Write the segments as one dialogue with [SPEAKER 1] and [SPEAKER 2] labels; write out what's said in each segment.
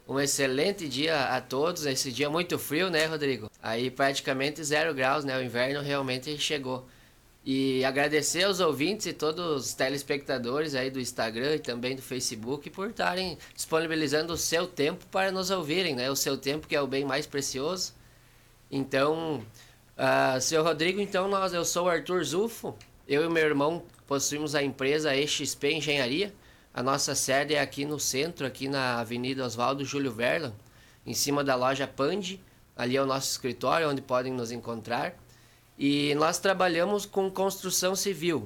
[SPEAKER 1] Um excelente dia a todos. Esse dia muito frio, né, Rodrigo? Aí praticamente 0 graus, né? O inverno realmente chegou. E agradecer aos ouvintes e todos os telespectadores aí do Instagram e também do Facebook por estarem disponibilizando o seu tempo para nos ouvirem, né? O seu tempo que é o bem mais precioso. Então, seu Rodrigo, então eu sou o Arthur Zufo. Eu e meu irmão possuímos a empresa EXP Engenharia. A nossa sede é aqui no centro, aqui na Avenida Oswaldo Júlio Verlan, em cima da loja Pandi. Ali é o nosso escritório, onde podem nos encontrar. E nós trabalhamos com construção civil,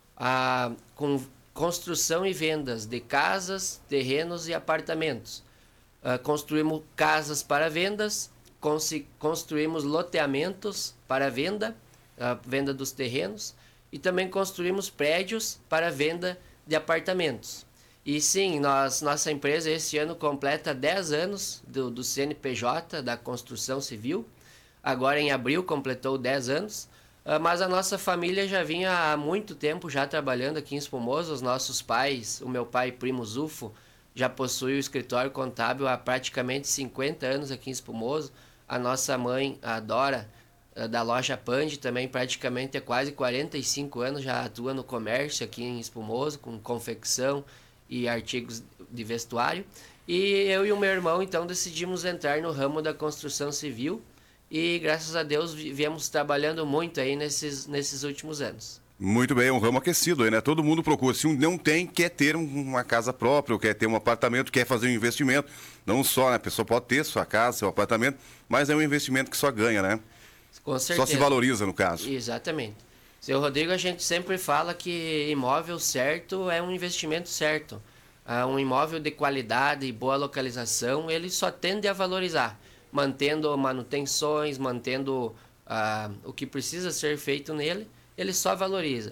[SPEAKER 1] com construção e vendas de casas, terrenos e apartamentos. Construímos casas para vendas, construímos loteamentos para venda, venda dos terrenos, e também construímos prédios para venda de apartamentos. E sim, nossa empresa esse ano completa 10 anos do CNPJ, da construção civil. Agora em abril completou 10 anos. Mas a nossa família já vinha há muito tempo já trabalhando aqui em Espumoso. Os nossos pais, o meu pai primo Zufo, já possui o escritório contábil há praticamente 50 anos aqui em Espumoso. A nossa mãe, a Dora, da loja Pandi, também praticamente há quase 45 anos já atua no comércio aqui em Espumoso, com confecção e artigos de vestuário. E eu e o meu irmão, então, decidimos entrar no ramo da construção civil e, graças a Deus, viemos trabalhando muito aí nesses últimos anos.
[SPEAKER 2] Muito bem, é um ramo aquecido aí, né? Todo mundo procura. Se não tem, quer ter uma casa própria, ou quer ter um apartamento, quer fazer um investimento. Não só, né? A pessoa pode ter sua casa, seu apartamento, mas é um investimento que só ganha, né?
[SPEAKER 1] Com certeza.
[SPEAKER 2] Só se valoriza, no caso.
[SPEAKER 1] Exatamente. Seu Rodrigo, a gente sempre fala que imóvel certo é um investimento certo. Um imóvel de qualidade e boa localização, ele só tende a valorizar, mantendo manutenções, mantendo o que precisa ser feito nele, ele só valoriza.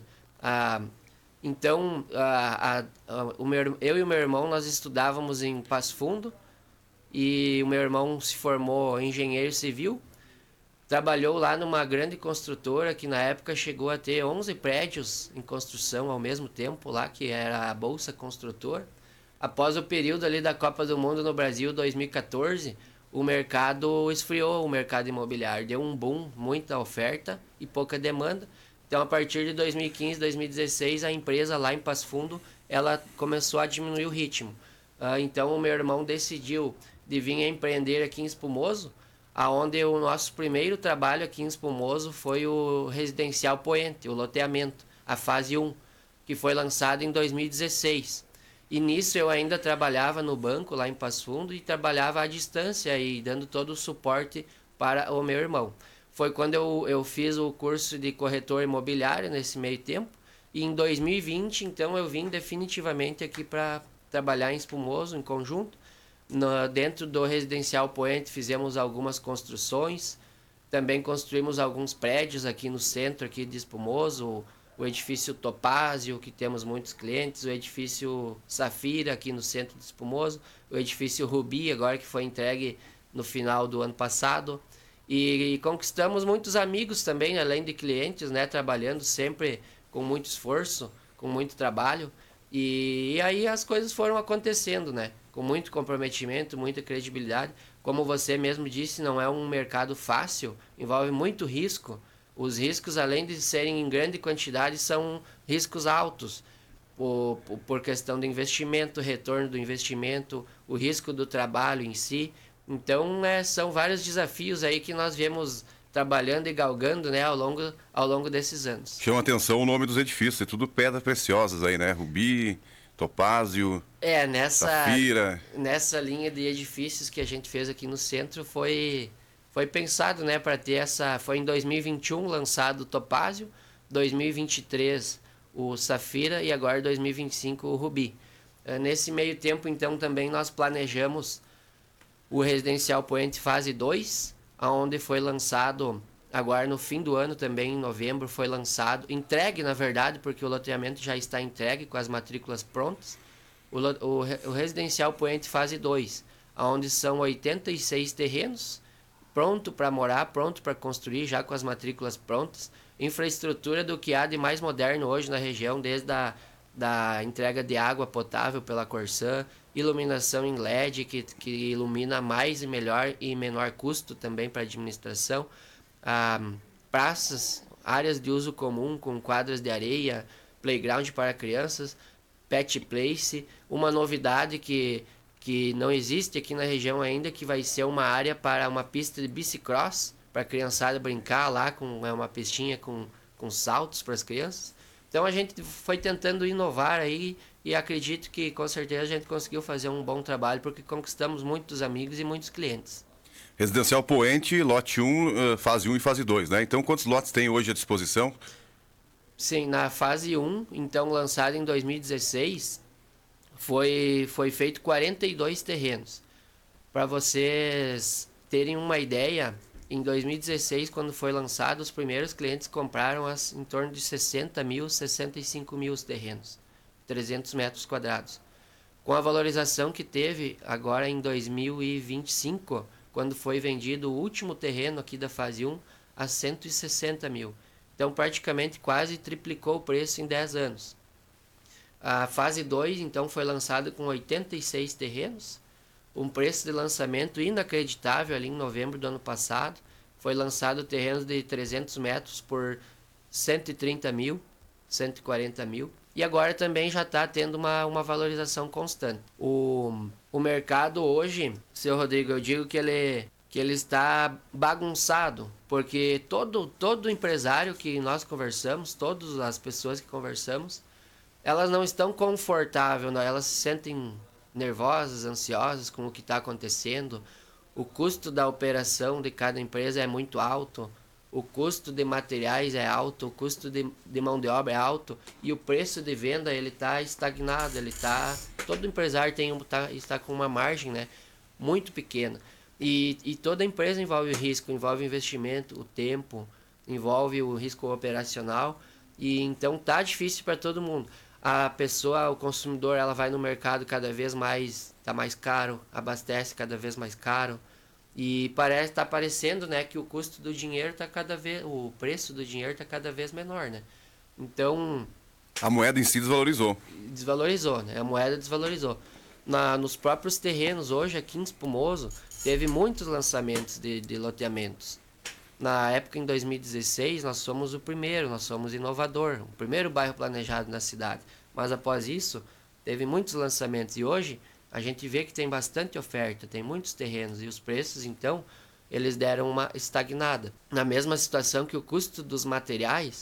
[SPEAKER 1] Então, eu e o meu irmão, nós estudávamos em Passo Fundo, e o meu irmão se formou engenheiro civil. Trabalhou lá numa grande construtora que na época chegou a ter 11 prédios em construção ao mesmo tempo lá, que era a Bolsa Construtor. Após o período ali da Copa do Mundo no Brasil, 2014, o mercado esfriou, o mercado imobiliário. Deu um boom, muita oferta e pouca demanda. Então, a partir de 2015, 2016, a empresa lá em Passo Fundo, ela começou a diminuir o ritmo. Então, o meu irmão decidiu de vir empreender aqui em Espumoso, aonde o nosso primeiro trabalho aqui em Espumoso foi o Residencial Poente, o loteamento, a fase 1, que foi lançado em 2016. E nisso eu ainda trabalhava no banco lá em Passo Fundo e trabalhava à distância e dando todo o suporte para o meu irmão. Foi quando eu fiz o curso de corretor imobiliário nesse meio tempo, e em 2020 então eu vim definitivamente aqui para trabalhar em Espumoso em conjunto. Dentro do Residencial Poente fizemos algumas construções, também construímos alguns prédios aqui no centro aqui de Espumoso, o edifício Topázio, que temos muitos clientes, o edifício Safira aqui no centro de Espumoso, o edifício Rubi, agora que foi entregue no final do ano passado, e conquistamos muitos amigos também, além de clientes, né, trabalhando sempre com muito esforço, com muito trabalho, e aí as coisas foram acontecendo, né? Com muito comprometimento, muita credibilidade. Como você mesmo disse, não é um mercado fácil, envolve muito risco. Os riscos, além de serem em grande quantidade, são riscos altos, por questão do investimento, retorno do investimento, o risco do trabalho em si. Então, são vários desafios aí que nós viemos trabalhando e galgando, né, ao longo desses anos.
[SPEAKER 2] Chama atenção o nome dos edifícios, é tudo pedras preciosas aí, né? Rubi, Topázio, Safira.
[SPEAKER 1] Nessa linha de edifícios que a gente fez aqui no centro foi pensado, né, para ter foi em 2021 lançado o Topázio, 2023 o Safira e agora 2025 o Rubi. Nesse meio tempo, então, também nós planejamos o Residencial Poente Fase 2, onde foi lançado agora no fim do ano também, em novembro, foi lançado, entregue na verdade, porque o loteamento já está entregue com as matrículas prontas, o Residencial Poente Fase 2, onde são 86 terrenos, pronto para morar, pronto para construir, já com as matrículas prontas, infraestrutura do que há de mais moderno hoje na região, desde da entrega de água potável pela Corsã iluminação em LED, que ilumina mais e melhor e menor custo também para a administração, praças, áreas de uso comum com quadras de areia, playground para crianças, pet place, uma novidade que não existe aqui na região ainda, que vai ser uma área para uma pista de bicicross, para a criançada brincar lá, com uma pistinha com saltos para as crianças. Então a gente foi tentando inovar aí e acredito que com certeza a gente conseguiu fazer um bom trabalho, porque conquistamos muitos amigos e muitos clientes.
[SPEAKER 2] Residencial Poente, lote 1, fase 1 e fase 2, né? Então quantos lotes tem hoje à disposição?
[SPEAKER 1] Sim, na fase 1, então lançada em 2016, foi feito 42 terrenos. Para vocês terem uma ideia, em 2016, quando foi lançado, os primeiros clientes compraram em torno de 60 mil, 65 mil os terrenos, 300 metros quadrados. Com a valorização que teve agora em 2025, quando foi vendido o último terreno aqui da fase 1 a 160 mil. Então, praticamente quase triplicou o preço em 10 anos. A fase 2, então, foi lançada com 86 terrenos, um preço de lançamento inacreditável ali em novembro do ano passado. Foi lançado terrenos de 300 metros por 130 mil, 140 mil. E agora também já está tendo uma valorização constante. O mercado hoje, seu Rodrigo, eu digo que ele está bagunçado, porque todo empresário que nós conversamos, todas as pessoas que conversamos, elas não estão confortáveis, não, elas se sentem nervosas, ansiosas com o que está acontecendo. O custo da operação de cada empresa é muito alto, o custo de materiais é alto, o custo de mão de obra é alto e o preço de venda ele está estagnado, todo empresário está com uma margem, né, muito pequena. E toda empresa envolve risco, envolve investimento, o tempo, envolve o risco operacional, e então tá difícil para todo mundo. A pessoa, o consumidor, ela vai no mercado cada vez mais, tá mais caro, abastece cada vez mais caro, e tá parecendo, né, que o custo do dinheiro o preço do dinheiro tá cada vez menor, né? Então,
[SPEAKER 2] a moeda em si
[SPEAKER 1] desvalorizou, né? A moeda desvalorizou. Nos próprios terrenos hoje aqui em Espumoso teve muitos lançamentos de loteamentos. Na época, em 2016, nós somos nós somos inovador, o primeiro bairro planejado na cidade. Mas após isso, teve muitos lançamentos e hoje a gente vê que tem bastante oferta, tem muitos terrenos e os preços, então, eles deram uma estagnada. Na mesma situação que o custo dos materiais,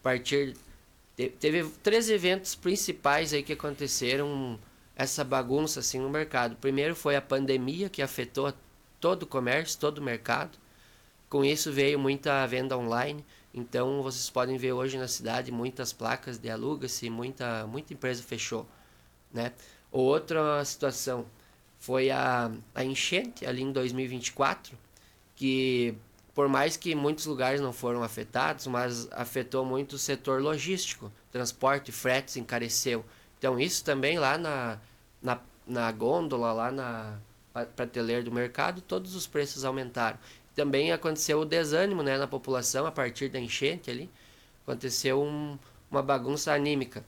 [SPEAKER 1] teve 3 eventos principais aí que aconteceram essa bagunça assim no mercado. Primeiro foi a pandemia, que afetou todo o comércio, todo o mercado. Com isso veio muita venda online, então vocês podem ver hoje na cidade muitas placas de aluga-se, muita empresa fechou, né? Outra situação foi a enchente ali em 2024, que por mais que muitos lugares não foram afetados, mas afetou muito o setor logístico, transporte e fretes encareceu. Então isso também lá na gôndola, lá na prateleira do mercado, todos os preços aumentaram. Também aconteceu o desânimo, né, na população a partir da enchente ali. Aconteceu uma bagunça anímica.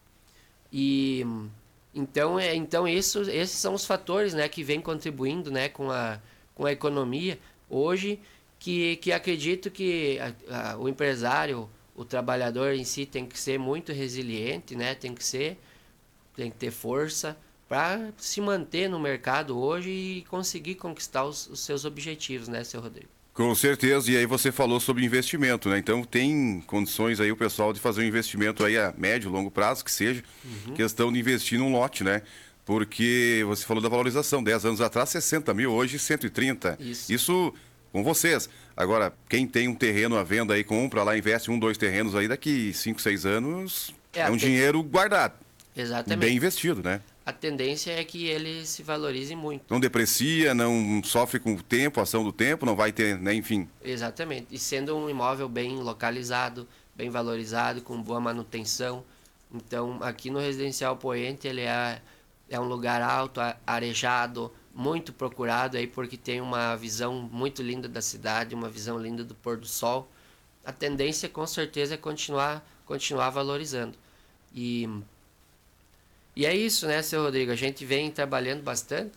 [SPEAKER 1] E então esses são os fatores, né, que vêm contribuindo, né, com a economia hoje, que acredito que o empresário, o trabalhador em si tem que ser muito resiliente, né, tem que ter força para se manter no mercado hoje e conseguir conquistar os seus objetivos, né, seu Rodrigo?
[SPEAKER 2] Com certeza, e aí você falou sobre investimento, né? Então tem condições aí o pessoal de fazer um investimento aí a médio, longo prazo, que seja, questão de investir num lote, né? Porque você falou da valorização, 10 anos atrás 60 mil, hoje 130. Isso com vocês. Agora, quem tem um terreno à venda aí, compra lá, investe 1, 2 terrenos aí, daqui 5, 6 anos, é um dinheiro guardado.
[SPEAKER 1] Exatamente.
[SPEAKER 2] Bem investido, né?
[SPEAKER 1] A tendência é que ele se valorize muito.
[SPEAKER 2] Não deprecia, não sofre com o tempo, a ação do tempo, não vai ter, né, enfim.
[SPEAKER 1] Exatamente. E sendo um imóvel bem localizado, bem valorizado, com boa manutenção. Então, aqui no Residencial Poente, ele é um lugar alto, arejado, muito procurado aí, porque tem uma visão muito linda da cidade, uma visão linda do pôr do sol. A tendência, com certeza, é continuar valorizando. E é isso, né, seu Rodrigo? A gente vem trabalhando bastante.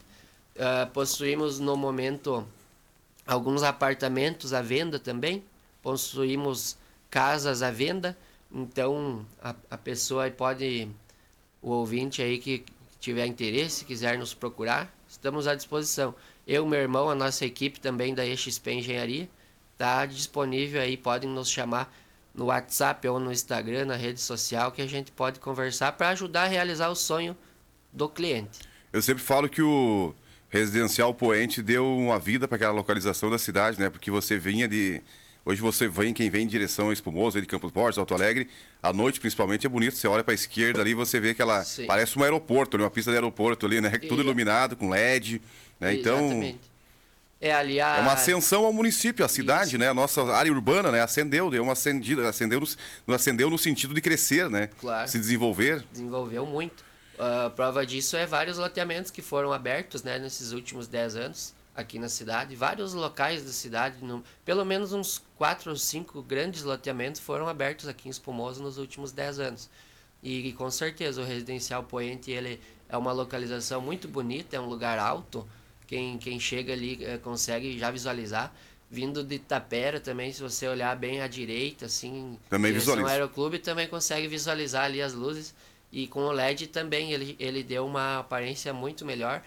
[SPEAKER 1] Possuímos no momento alguns apartamentos à venda também. Possuímos casas à venda. Então a pessoa aí pode, o ouvinte aí que tiver interesse, quiser nos procurar, estamos à disposição. Eu, meu irmão, a nossa equipe também da EXP Engenharia está disponível aí, podem nos chamar no WhatsApp ou no Instagram, na rede social, que a gente pode conversar para ajudar a realizar o sonho do cliente.
[SPEAKER 2] Eu sempre falo que o Residencial Poente deu uma vida para aquela localização da cidade, né? Porque você vinha de... Hoje você vem, quem vem em direção a Espumoso, de Campos Borges, Alto Alegre, à noite principalmente é bonito, você olha para a esquerda ali, você vê que ela
[SPEAKER 1] Sim.
[SPEAKER 2] parece um aeroporto, uma pista de aeroporto ali, né? Tudo iluminado, com LED, né? Então,
[SPEAKER 1] Exatamente. Ali
[SPEAKER 2] é uma ascensão ao município, à cidade, né? A nossa área urbana, né? Acendeu, deu uma acendida, acendeu no sentido de crescer, né?
[SPEAKER 1] Claro.
[SPEAKER 2] Se desenvolver.
[SPEAKER 1] Desenvolveu muito. Prova disso é vários loteamentos que foram abertos, né, nesses últimos 10 anos aqui na cidade. Vários locais da cidade, pelo menos uns 4 ou 5 grandes loteamentos foram abertos aqui em Espumoso nos últimos 10 anos. E com certeza o Residencial Poente ele é uma localização muito bonita, é um lugar alto. Quem chega ali consegue já visualizar. Vindo de Itapera também, se você olhar bem à direita, assim,
[SPEAKER 2] Também
[SPEAKER 1] direção
[SPEAKER 2] visualiza.
[SPEAKER 1] Aeroclube, também consegue visualizar ali as luzes. E com o LED também ele deu uma aparência muito melhor.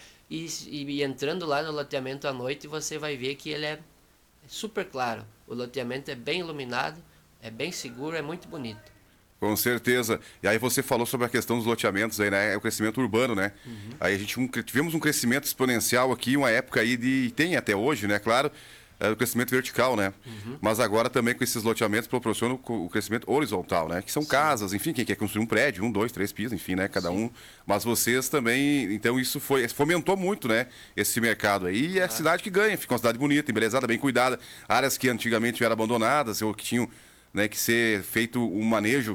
[SPEAKER 1] E entrando lá no loteamento à noite, você vai ver que ele é super claro. O loteamento é bem iluminado, é bem seguro, é muito bonito.
[SPEAKER 2] Com certeza. E aí você falou sobre a questão dos loteamentos aí, né? É o crescimento urbano, né? Aí a gente tivemos um crescimento exponencial aqui, uma época aí de... Tem até hoje, né? Claro, o crescimento vertical, né? Mas agora também com esses loteamentos proporciona o crescimento horizontal, né? Que são casas, enfim, quem quer construir um prédio, 1, 2, 3 pisos, enfim, né? Cada um. Mas vocês também... Então isso fomentou muito, né? Esse mercado aí. E é a cidade que ganha. Fica uma cidade bonita, embelezada, bem cuidada. Áreas que antigamente eram abandonadas ou que tinham, né, que ser feito um manejo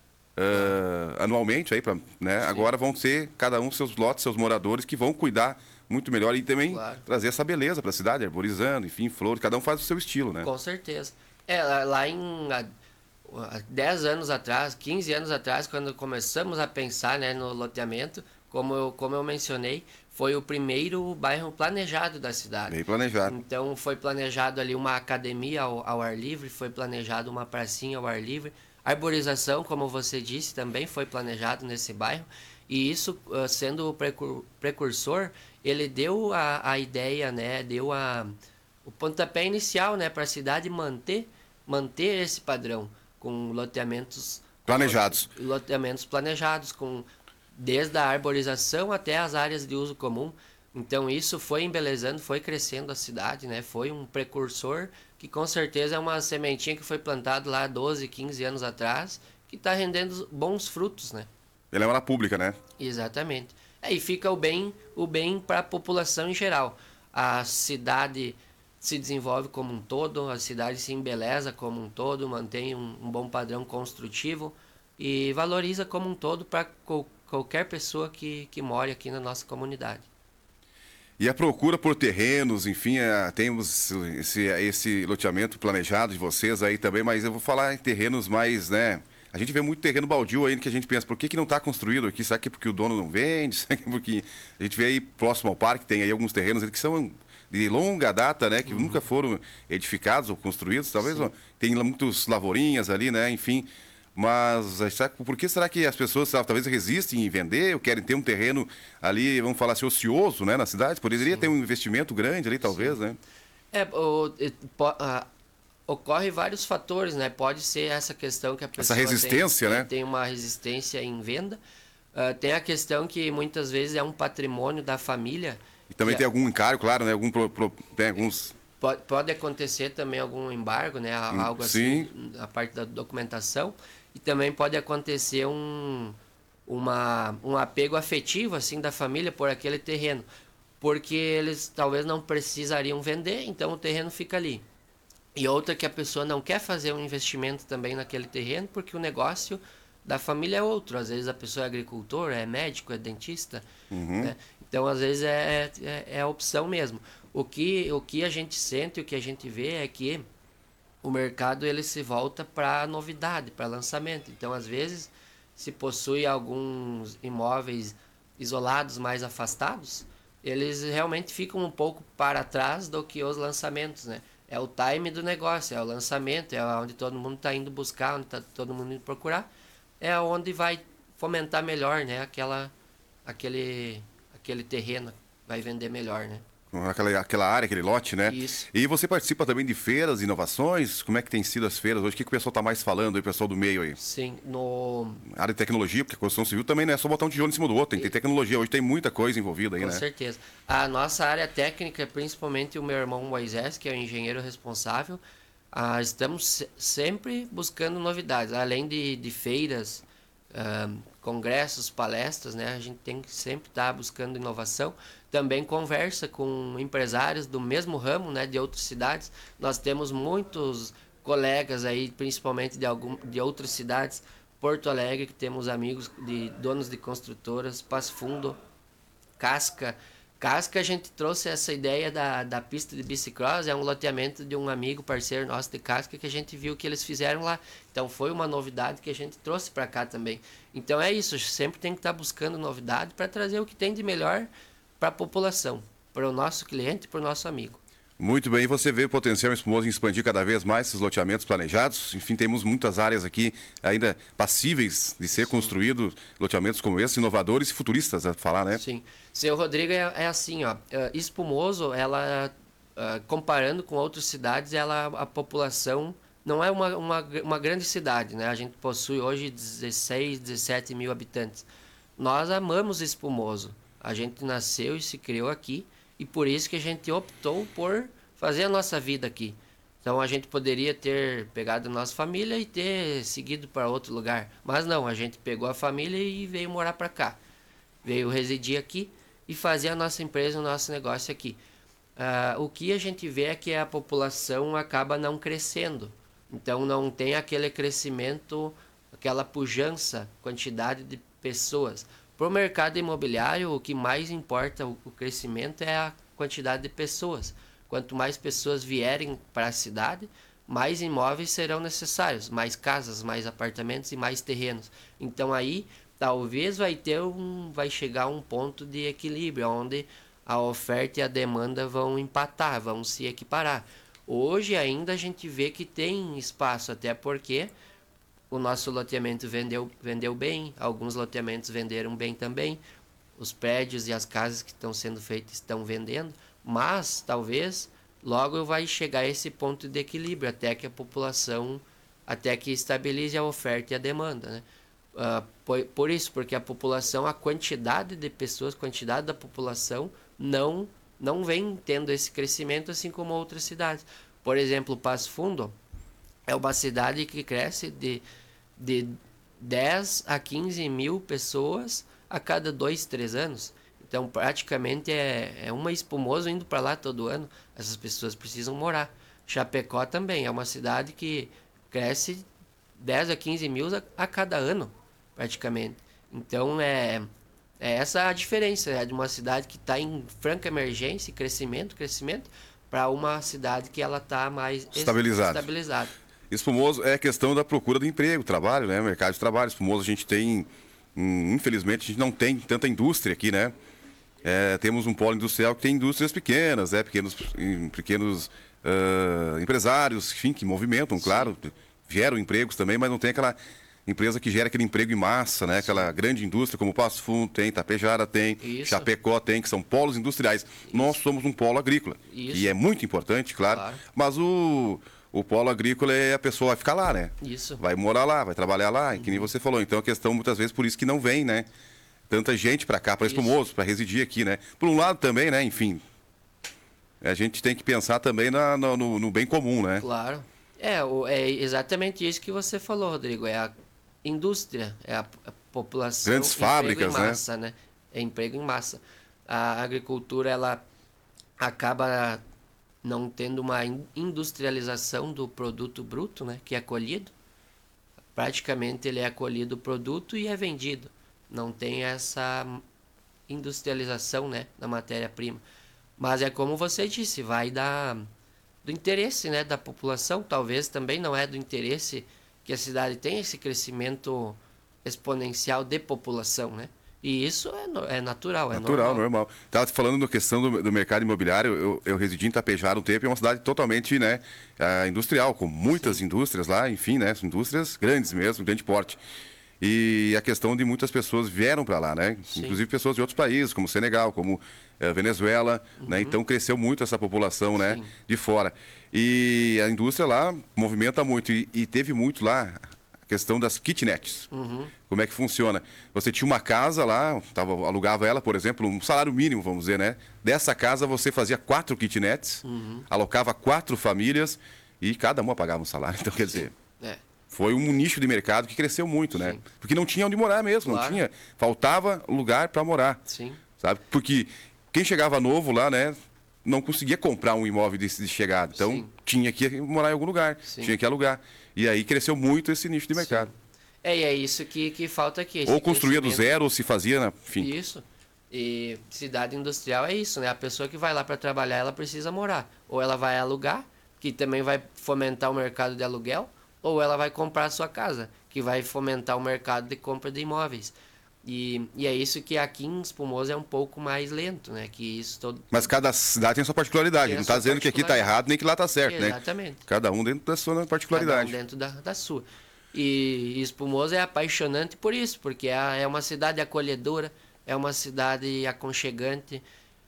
[SPEAKER 2] anualmente aí, né? Agora vão ter cada um seus lotes, seus moradores que vão cuidar muito melhor e também trazer essa beleza para a cidade, arborizando, enfim, flores, cada um faz o seu estilo, né?
[SPEAKER 1] Com certeza. Lá há 10 anos atrás, 15 anos atrás, quando começamos a pensar, né, no loteamento, como eu mencionei, foi o primeiro bairro planejado da cidade.
[SPEAKER 2] Bem planejado.
[SPEAKER 1] Então foi planejado ali uma academia ao ar livre, foi planejado uma pracinha ao ar livre. Arborização, como você disse, também foi planejado nesse bairro. E isso, sendo o precursor, ele deu a ideia, né, deu o pontapé inicial, né, para a cidade manter esse padrão com loteamentos planejados, desde a arborização até as áreas de uso comum. Então isso foi embelezando, foi crescendo a cidade, né? Foi um precursor que com certeza é uma sementinha que foi plantada lá 12, 15 anos atrás, que está rendendo bons frutos, né?
[SPEAKER 2] Ele é uma pública, né?
[SPEAKER 1] Exatamente. Aí fica o bem para a população em geral. A cidade se desenvolve como um todo, a cidade se embeleza como um todo, mantém um bom padrão construtivo e valoriza como um todo para qualquer pessoa que more aqui na nossa comunidade.
[SPEAKER 2] E a procura por terrenos, enfim, temos esse loteamento planejado de vocês aí também, mas eu vou falar em terrenos mais, né? A gente vê muito terreno baldio aí que a gente pensa, por que não está construído aqui? Será que é porque o dono não vende? Será que é porque a gente vê aí próximo ao parque, tem aí alguns terrenos que são de longa data, né? Que nunca foram edificados ou construídos, talvez tem muitos lavourinhas ali, né? Enfim, mas por que será que as pessoas talvez resistem em vender ou querem ter um terreno ali, vamos falar assim, ocioso, né? Na cidade? Poderia ter um investimento grande ali, talvez, né?
[SPEAKER 1] Ocorre vários fatores, né? Pode ser essa questão que a pessoa
[SPEAKER 2] essa resistência, né?
[SPEAKER 1] Tem uma resistência em venda. Tem a questão que muitas vezes é um patrimônio da família.
[SPEAKER 2] E também tem algum encargo, claro, né? Tem alguns...
[SPEAKER 1] Pode acontecer também algum embargo, né? Algo assim, a parte da documentação. E também pode acontecer um apego afetivo, assim, da família por aquele terreno. Porque eles talvez não precisariam vender, então o terreno fica ali. E outra que a pessoa não quer fazer um investimento também naquele terreno, porque o negócio da família é outro. Às vezes a pessoa é agricultor, é médico, é dentista. Né? Então, às vezes, é a opção mesmo. O que a gente sente, o que a gente vê é que o mercado ele se volta para novidade, para lançamento. Então, às vezes, se possui alguns imóveis isolados mais afastados, eles realmente ficam um pouco para trás do que os lançamentos, né? É o time do negócio, é o lançamento, é onde todo mundo está indo buscar, onde está todo mundo indo procurar, é onde vai fomentar melhor, né? Aquele terreno vai vender melhor, né?
[SPEAKER 2] Aquela área, aquele lote, né?
[SPEAKER 1] Isso.
[SPEAKER 2] E você participa também de feiras, inovações? Como é que tem sido as feiras hoje? O que o pessoal está mais falando aí, o pessoal do meio aí?
[SPEAKER 1] Sim, no
[SPEAKER 2] Área de tecnologia, porque a construção civil também não é só botar um tijolo em cima do outro, tem que ter tecnologia. Hoje tem muita coisa envolvida aí,
[SPEAKER 1] Com
[SPEAKER 2] né?
[SPEAKER 1] certeza. A nossa área técnica, principalmente o meu irmão Moisés, que é o engenheiro responsável, estamos sempre buscando novidades. Além de feiras, congressos, palestras, né? A gente tem que sempre estar buscando inovação. Também conversa com empresários do mesmo ramo, né? De outras cidades. Nós temos muitos colegas aí, principalmente de outras cidades. Porto Alegre, que temos amigos de donos de construtoras, Passo Fundo, Casca. Casca, a gente trouxe essa ideia da pista de bicicross, é um loteamento de um amigo, parceiro nosso de Casca, que a gente viu que eles fizeram lá. Então foi uma novidade que a gente trouxe para cá também. Então é isso, sempre tem que estar buscando novidade para trazer o que tem de melhor para a população, para o nosso cliente e para o nosso amigo.
[SPEAKER 2] Muito bem, e você vê o potencial espumoso em expandir cada vez mais esses loteamentos planejados? Enfim, temos muitas áreas aqui ainda passíveis de ser construídos, loteamentos como esse, inovadores e futuristas, a falar, né?
[SPEAKER 1] Sim. Seu Rodrigo é assim, ó, Espumoso, ela, comparando com outras cidades, a população não é uma grande cidade, né? A gente possui hoje 16, 17 mil habitantes. Nós amamos Espumoso. A gente nasceu e se criou aqui e por isso que a gente optou por fazer a nossa vida aqui. Então a gente poderia ter pegado a nossa família e ter seguido para outro lugar, mas não, a gente pegou a família e veio morar para cá. Veio residir aqui e fazer a nossa empresa, o nosso negócio aqui. O que a gente vê é que a população acaba não crescendo. Então não tem aquele crescimento, aquela pujança, quantidade de pessoas. Para o mercado imobiliário, o que mais importa o crescimento é a quantidade de pessoas. Quanto mais pessoas vierem para a cidade, mais imóveis serão necessários, mais casas, mais apartamentos e mais terrenos. Então aí talvez vai chegar um ponto de equilíbrio, onde a oferta e a demanda vão empatar, vão se equiparar. Hoje ainda a gente vê que tem espaço, até porque o nosso loteamento vendeu bem, alguns loteamentos venderam bem também, os prédios e as casas que estão sendo feitas estão vendendo, mas talvez logo vai chegar a esse ponto de equilíbrio, até que estabilize a oferta e a demanda, né? Por isso, porque a população, a quantidade de pessoas, quantidade da população não vem tendo esse crescimento assim como outras cidades. Por exemplo, Passo Fundo é uma cidade que cresce de 10 a 15 mil pessoas a cada 2, 3 anos. Então, praticamente é uma Espumoso indo para lá todo ano. Essas pessoas precisam morar. Chapecó também é uma cidade que cresce 10 a 15 mil a cada ano, praticamente. Então, é essa a diferença, de uma cidade que está em franca emergência, crescimento, para uma cidade que ela está mais estabilizada.
[SPEAKER 2] Espumoso é a questão da procura do emprego, trabalho, né? Mercado de trabalho. Espumoso a gente tem, infelizmente, a gente não tem tanta indústria aqui, né? Temos um polo industrial que tem indústrias pequenas, pequenos empresários, enfim, que movimentam, claro, geram empregos também, mas não tem aquela empresa que gera aquele emprego em massa, né? Aquela grande indústria como Passo Fundo tem, Tapejara tem, Chapecó tem, que são polos industriais. Isso. Nós somos um polo agrícola, e é muito importante, claro. Mas o polo agrícola a pessoa vai ficar lá, né?
[SPEAKER 1] Isso.
[SPEAKER 2] Vai morar lá, vai trabalhar lá, que nem você falou. Então a questão muitas vezes por isso que não vem, né? Tanta gente para cá, para Espumoso, para residir aqui, né? Por um lado também, né? Enfim, a gente tem que pensar também no bem comum, né?
[SPEAKER 1] Claro. É exatamente isso que você falou, Rodrigo. É a indústria, é a população.
[SPEAKER 2] Grandes fábricas,
[SPEAKER 1] em massa, né? É emprego em massa. A agricultura, ela acaba não tendo uma industrialização do produto bruto, né? Que é colhido. Praticamente ele é colhido o produto e é vendido. Não tem essa industrialização, né, da matéria-prima. Mas é como você disse, vai do interesse, né, da população. Talvez também não é do interesse que a cidade tenha esse crescimento exponencial de população, né? E isso é natural, é
[SPEAKER 2] Natural,
[SPEAKER 1] normal.
[SPEAKER 2] normal. Estava falando na questão do mercado imobiliário, eu residi em Tapejara um tempo, é uma cidade totalmente, né, industrial, com muitas indústrias lá, enfim, né, indústrias grandes mesmo, grande porte. E a questão de muitas pessoas vieram para lá, né?
[SPEAKER 1] Sim.
[SPEAKER 2] Inclusive pessoas de outros países, como Senegal, como Venezuela, né? Então cresceu muito essa população, né,
[SPEAKER 1] Sim.
[SPEAKER 2] de fora. E a indústria lá movimenta muito e teve muito lá a questão das kitnets. Como é que funciona? Você tinha uma casa lá, alugava ela, por exemplo, um salário mínimo, vamos dizer, né? Dessa casa você fazia 4 kitnets, alocava 4 famílias e cada uma pagava um salário. Então, quer dizer,
[SPEAKER 1] É,
[SPEAKER 2] foi um nicho de mercado que cresceu muito, né?
[SPEAKER 1] Sim.
[SPEAKER 2] Porque não tinha onde morar mesmo, não
[SPEAKER 1] Claro.
[SPEAKER 2] tinha. Faltava lugar para morar,
[SPEAKER 1] sim.
[SPEAKER 2] sabe? Porque quem chegava novo lá, né, não conseguia comprar um imóvel de chegada. Então,
[SPEAKER 1] Sim.
[SPEAKER 2] tinha que morar em algum lugar,
[SPEAKER 1] Sim.
[SPEAKER 2] tinha que alugar. E aí cresceu muito esse nicho de mercado.
[SPEAKER 1] E é isso que falta aqui. esse
[SPEAKER 2] Ou construía do
[SPEAKER 1] crescimento.
[SPEAKER 2] zero, ou se fazia, né? Enfim.
[SPEAKER 1] Isso. E cidade industrial é isso, né? A pessoa que vai lá para trabalhar, ela precisa morar. Ou ela vai alugar, que também vai fomentar o mercado de aluguel, ou ela vai comprar a sua casa, que vai fomentar o mercado de compra de imóveis. E é isso que aqui em Espumoso é um pouco mais lento, né? Que isso todo...
[SPEAKER 2] Mas cada cidade tem a sua particularidade.
[SPEAKER 1] Tem a
[SPEAKER 2] Não está
[SPEAKER 1] sua
[SPEAKER 2] dizendo que aqui está
[SPEAKER 1] particularidade.
[SPEAKER 2] errado, nem que lá está certo, né?
[SPEAKER 1] Exatamente.
[SPEAKER 2] Cada um dentro da sua
[SPEAKER 1] Cada um
[SPEAKER 2] particularidade.
[SPEAKER 1] dentro da sua. E Espumoso é apaixonante por isso, porque é uma cidade acolhedora, é uma cidade aconchegante.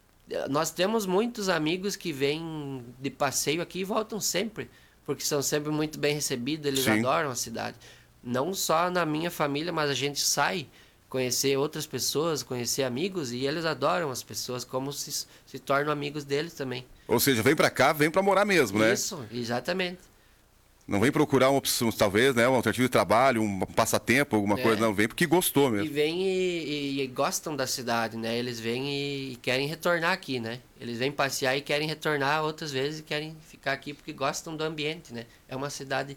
[SPEAKER 1] Nós temos muitos amigos que vêm de passeio aqui e voltam sempre, porque são sempre muito bem recebidos, eles
[SPEAKER 2] Sim.
[SPEAKER 1] adoram a cidade. Não só na minha família, mas a gente sai conhecer outras pessoas, conhecer amigos, e eles adoram as pessoas, como se tornam amigos deles também.
[SPEAKER 2] Ou seja, vem para cá, vem para morar mesmo, né?
[SPEAKER 1] Isso, exatamente.
[SPEAKER 2] Não vem procurar uma opção, talvez, né? Um alternativo de trabalho, um passatempo, alguma coisa. Não, vem porque gostou
[SPEAKER 1] E
[SPEAKER 2] mesmo.
[SPEAKER 1] vêm e gostam da cidade, né? Eles vêm e querem retornar aqui, né? Eles vêm passear e querem retornar outras vezes e querem ficar aqui porque gostam do ambiente, né? É uma cidade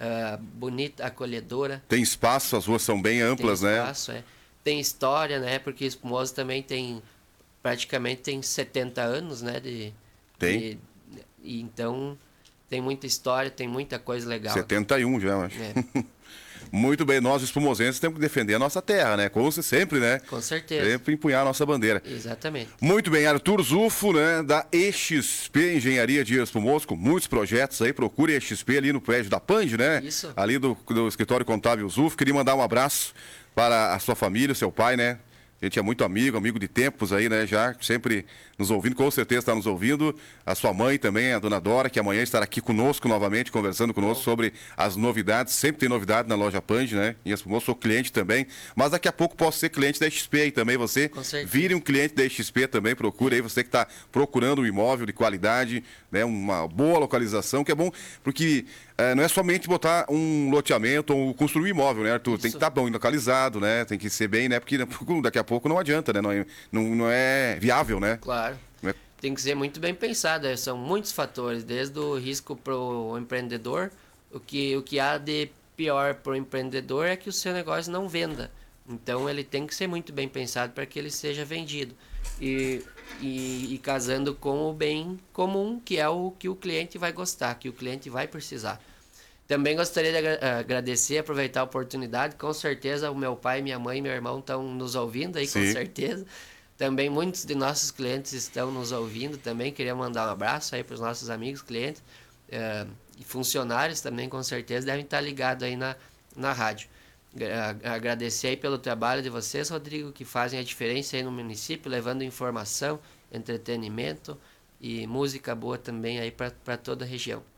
[SPEAKER 1] bonita, acolhedora.
[SPEAKER 2] Tem espaço, as ruas são bem amplas,
[SPEAKER 1] Tem
[SPEAKER 2] né?
[SPEAKER 1] espaço, Tem história, né? Porque Espumoso também praticamente tem 70 anos, né?
[SPEAKER 2] Tem.
[SPEAKER 1] E então tem muita história, tem muita coisa legal.
[SPEAKER 2] 71 já, eu acho.
[SPEAKER 1] É,
[SPEAKER 2] Muito bem, nós, espumosenses, temos que defender a nossa terra, né? Como sempre, né?
[SPEAKER 1] com certeza.
[SPEAKER 2] Sempre empunhar a nossa bandeira.
[SPEAKER 1] Exatamente.
[SPEAKER 2] Muito bem, Arthur Zufo, né, da EXP Engenharia de Espumoso, com muitos projetos aí, procure a EXP ali no prédio da Pand, né?
[SPEAKER 1] Isso.
[SPEAKER 2] Ali do escritório contábil Zufo. Queria mandar um abraço para a sua família, o seu pai, né? A gente é muito amigo de tempos aí, né? Já sempre nos ouvindo, com certeza está nos ouvindo. A sua mãe também, a dona Dora, que amanhã estará aqui conosco novamente, conversando conosco sobre as novidades. Sempre tem novidade na loja Pand, né? Em Espumoso, sou cliente também. Mas daqui a pouco posso ser cliente da XP aí também. Você
[SPEAKER 1] Com certeza.
[SPEAKER 2] vire um cliente da XP também, procure aí. Você que está procurando um imóvel de qualidade, né? Uma boa localização, que é bom, porque não é somente botar um loteamento ou construir um imóvel, né, Arthur? Tem que
[SPEAKER 1] Isso.
[SPEAKER 2] estar bem localizado, né? Tem que ser bem, né? Porque daqui a pouco não adianta, né? Não é viável, né?
[SPEAKER 1] Claro.
[SPEAKER 2] Não é-
[SPEAKER 1] Tem que ser muito bem pensado. São muitos fatores, desde o risco para o empreendedor. O que há de pior para o empreendedor é que o seu negócio não venda. Então ele tem que ser muito bem pensado para que ele seja vendido. E casando com o bem comum, que é o que o cliente vai gostar, que o cliente vai precisar. Também gostaria de agradecer, aproveitar a oportunidade. Com certeza o meu pai, minha mãe e meu irmão estão nos ouvindo aí, com
[SPEAKER 2] Sim.
[SPEAKER 1] certeza. Também muitos de nossos clientes estão nos ouvindo também. Queria mandar um abraço aí para os nossos amigos, clientes. E funcionários também, com certeza, devem estar ligados aí na rádio. Agradecer aí pelo trabalho de vocês, Rodrigo, que fazem a diferença aí no município, levando informação, entretenimento e música boa também aí para toda a região.